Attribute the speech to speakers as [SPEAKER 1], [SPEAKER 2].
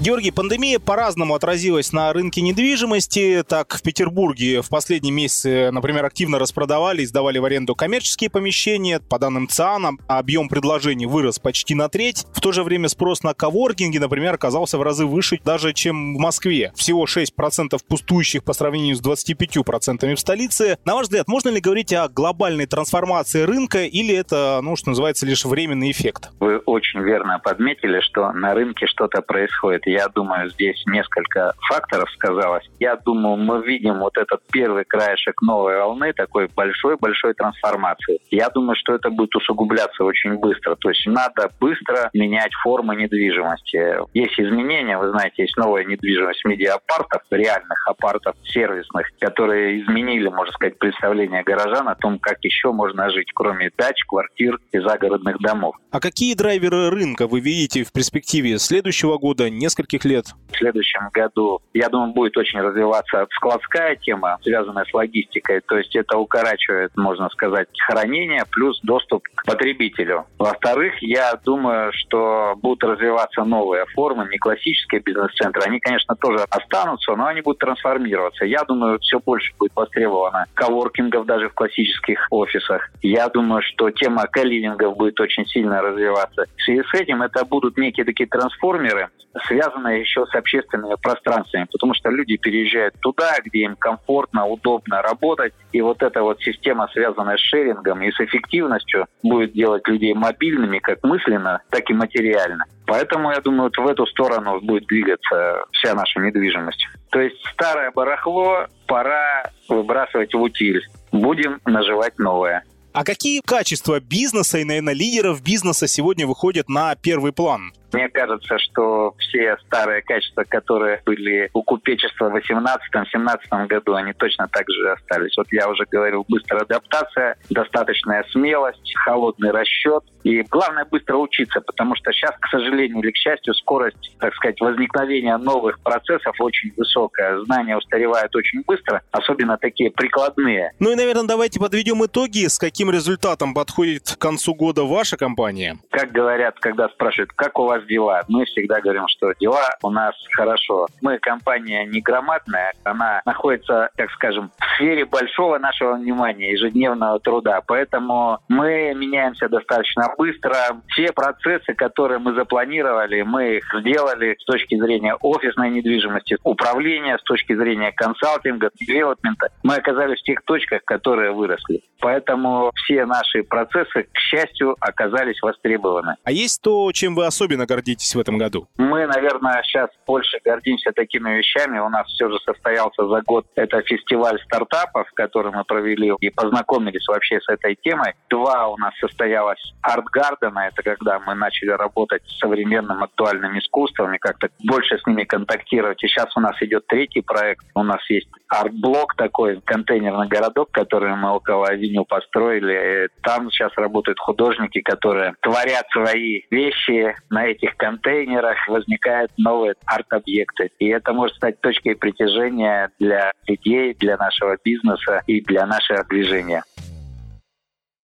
[SPEAKER 1] Георгий, пандемия по-разному отразилась на рынке недвижимости. Так, в Петербурге в последние месяцы, например, активно распродавали и сдавали в аренду коммерческие помещения. По данным ЦИАНа, объем предложений вырос почти на треть. В то же время спрос на коворкинги, например, оказался в разы выше даже, чем в Москве. Всего 6% пустующих по сравнению с 25% в столице. На ваш взгляд, можно ли говорить о глобальной трансформации рынка или это, что называется, лишь временный эффект?
[SPEAKER 2] Вы очень верно подметили, что на рынке что-то происходит. Я думаю, здесь несколько факторов сказалось. Я думаю, мы видим вот этот первый краешек новой волны, такой большой-большой трансформации. Я думаю, что это будет усугубляться очень быстро. То есть надо быстро менять формы недвижимости. Есть изменения, вы знаете, есть новая недвижимость медиа-апартов, реальных апартов, сервисных, которые изменили, можно сказать, представление горожан о том, как еще можно жить, кроме дач, квартир и загородных домов.
[SPEAKER 1] А какие драйверы рынка вы видите в перспективе следующего года, нескольких лет?
[SPEAKER 2] В следующем году, я думаю, будет очень развиваться складская тема, связанная с логистикой. То есть это укорачивает, можно сказать, хранение плюс доступ к потребителю. Во-вторых, я думаю, что будут развиваться новые формы, не классические бизнес-центры. Они, конечно, тоже останутся, но они будут трансформироваться. Я думаю, все больше будет востребовано коворкингов даже в классических офисах. Я думаю, что тема каливингов будет очень сильно развиваться. В связи с этим это будут некие такие трансформеры, связанные еще с общественными пространствами, потому что люди переезжают туда, где им комфортно, удобно работать, и вот эта вот система, связанная с шерингом и с эффективностью, будет делать людей мобильными как мысленно, так и материально. Поэтому, я думаю, вот в эту сторону будет двигаться вся наша недвижимость. То есть старое барахло пора выбрасывать в утиль. Будем наживать новое.
[SPEAKER 1] А какие качества бизнеса и, наверное, лидеров бизнеса сегодня выходят на первый план?
[SPEAKER 2] Мне кажется, что все старые качества, которые были у купечества в 18-17 году, они точно так же остались. Вот я уже говорил, быстрая адаптация, достаточная смелость, холодный расчет. И главное быстро учиться, потому что сейчас, к сожалению или к счастью, скорость, так сказать, возникновения новых процессов очень высокая. Знания устаревают очень быстро, особенно такие прикладные.
[SPEAKER 1] Ну и, наверное, давайте подведем итоги. С каким результатом подходит к концу года ваша компания?
[SPEAKER 2] Как говорят, когда спрашивают, как у вас дела, мы всегда говорим, что дела у нас хорошо. Мы компания не громадная, она находится, так скажем, в сфере большого нашего внимания, ежедневного труда. Поэтому мы меняемся достаточно быстро. Все процессы, которые мы запланировали, мы их сделали с точки зрения офисной недвижимости, управления, с точки зрения консалтинга, девелопмента. Мы оказались в тех точках, которые выросли. Поэтому все наши процессы, к счастью, оказались востребованы.
[SPEAKER 1] А есть то, чем вы особенно гордитесь в этом году?
[SPEAKER 2] Мы, наверное, сейчас больше гордимся такими вещами. У нас все же состоялся за год это фестиваль стартапов, который мы провели и познакомились вообще с этой темой. 2 у нас состоялось арт-гардена. Это когда мы начали работать с современным актуальным искусством и как-то больше с ними контактировать. И сейчас у нас идет 3-й проект. У нас есть арт-блок такой, контейнерный городок, который мы около Авеню построили. И там сейчас работают художники, которые творят свои вещи на этих контейнерах, возникают новые арт-объекты. И это может стать точкой притяжения для людей, для нашего бизнеса и для нашего движения.